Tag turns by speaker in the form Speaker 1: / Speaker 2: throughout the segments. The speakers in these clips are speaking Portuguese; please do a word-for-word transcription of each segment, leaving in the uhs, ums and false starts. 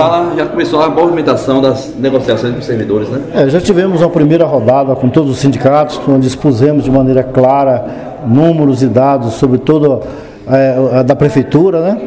Speaker 1: fala, já começou a movimentação das negociações com os servidores, né?
Speaker 2: É, já tivemos uma primeira rodada com todos os sindicatos, onde expusemos de maneira clara números e dados sobre toda é, a da prefeitura, né?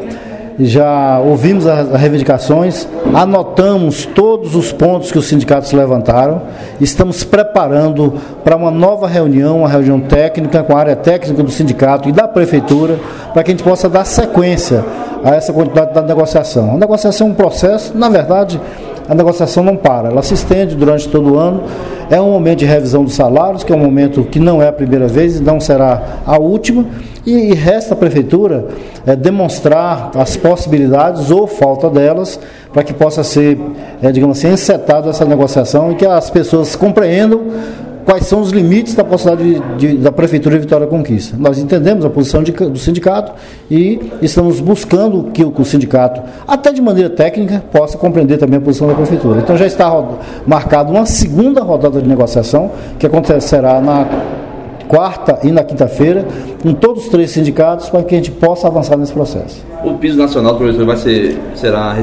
Speaker 2: Já ouvimos as reivindicações, anotamos todos os pontos que os sindicatos levantaram, estamos preparando para uma nova reunião, uma reunião técnica com a área técnica do sindicato e da prefeitura, para que a gente possa dar sequência a essa quantidade da negociação. A negociação é um processo, na verdade, a negociação não para, ela se estende durante todo o ano, é um momento de revisão dos salários, que é um momento que não é a primeira vez e não será a última, e, e resta à prefeitura é, demonstrar as possibilidades ou falta delas, para que possa ser, é, digamos assim, encetada essa negociação e que as pessoas compreendam quais são os limites da possibilidade de, de, da Prefeitura de Vitória Conquista. Nós entendemos a posição de, do sindicato e estamos buscando que o, que o sindicato, até de maneira técnica, possa compreender também a posição da Prefeitura. Então já está marcada uma segunda rodada de negociação, que acontecerá na quarta e na quinta-feira, com todos os três sindicatos, para que a gente possa avançar nesse processo.
Speaker 1: O piso nacional do professor vai ser, será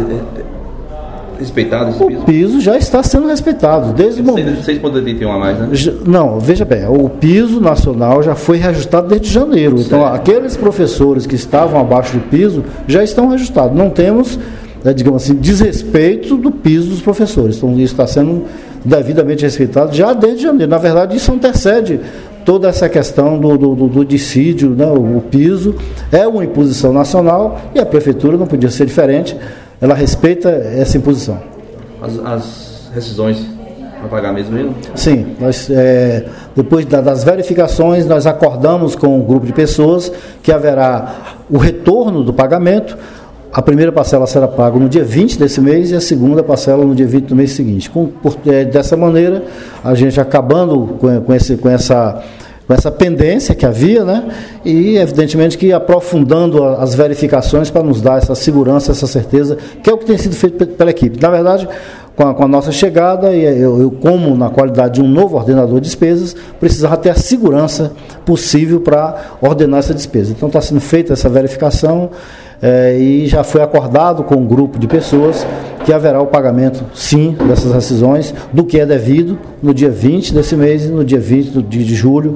Speaker 1: respeitado esse piso?
Speaker 2: O piso já está sendo respeitado desde o momento.
Speaker 1: seis vírgula oitenta e um a mais, né?
Speaker 2: Não, veja bem, o piso nacional já foi reajustado desde janeiro. Certo. Então, aqueles professores que estavam abaixo do piso já estão reajustados. Não temos, né, digamos assim, desrespeito do piso dos professores. Então, isso está sendo devidamente respeitado já desde janeiro. Na verdade, isso antecede toda essa questão do, do, do, do dissídio, né? O, o piso é uma imposição nacional e a prefeitura não podia ser diferente. Ela respeita essa imposição.
Speaker 1: As, as rescisões vai pagar mesmo mesmo?
Speaker 2: Sim, nós, é, depois da, das verificações, nós acordamos com um grupo de pessoas que haverá o retorno do pagamento. A primeira parcela será paga no dia vinte desse mês e a segunda parcela no dia vinte do mês seguinte. Com, por, é, dessa maneira, a gente acabando com, com, esse, com essa... com essa pendência que havia, né? E evidentemente que aprofundando as verificações para nos dar essa segurança, essa certeza, que é o que tem sido feito pela equipe. Na verdade, com a, com a nossa chegada, eu, eu como na qualidade de um novo ordenador de despesas, precisava ter a segurança possível para ordenar essa despesa. Então está sendo feita essa verificação é, e já foi acordado com um grupo de pessoas que haverá o pagamento, sim, dessas rescisões, do que é devido no dia vinte desse mês e no dia vinte de, de julho,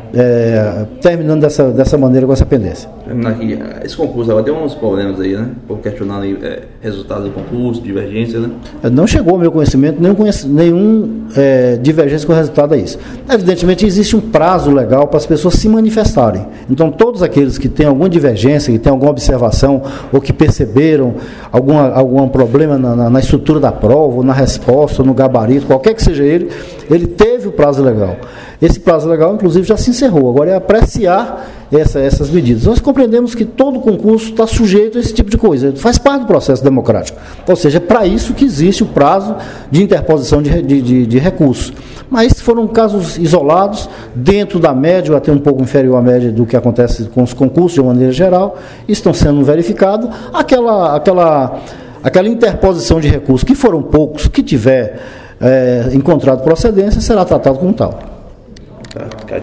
Speaker 2: é, terminando dessa, dessa maneira com essa pendência.
Speaker 1: Aqui, esse concurso agora deu uns problemas aí, né? Por questionar é, resultados do concurso, divergência, né?
Speaker 2: Não chegou ao meu conhecimento nenhum, nenhum é, divergência com o resultado a isso. Evidentemente existe um prazo legal para as pessoas se manifestarem. Então todos aqueles que têm alguma divergência, que têm alguma observação ou que perceberam alguma, algum problema na, na, na estrutura da prova, ou na resposta, ou no gabarito, qualquer que seja ele, ele teve o prazo legal. Esse prazo legal, inclusive, já se encerrou. Agora é apreciar essa, essas medidas. Nós compreendemos que todo concurso está sujeito a esse tipo de coisa. Faz parte do processo democrático. Ou seja, é para isso que existe o prazo de interposição de, de, de, de recursos. Mas foram casos isolados, dentro da média, ou até um pouco inferior à média do que acontece com os concursos de uma maneira geral, estão sendo verificados. Aquela, aquela, aquela interposição de recursos, que foram poucos, que tiver é, encontrado procedência, será tratado como tal.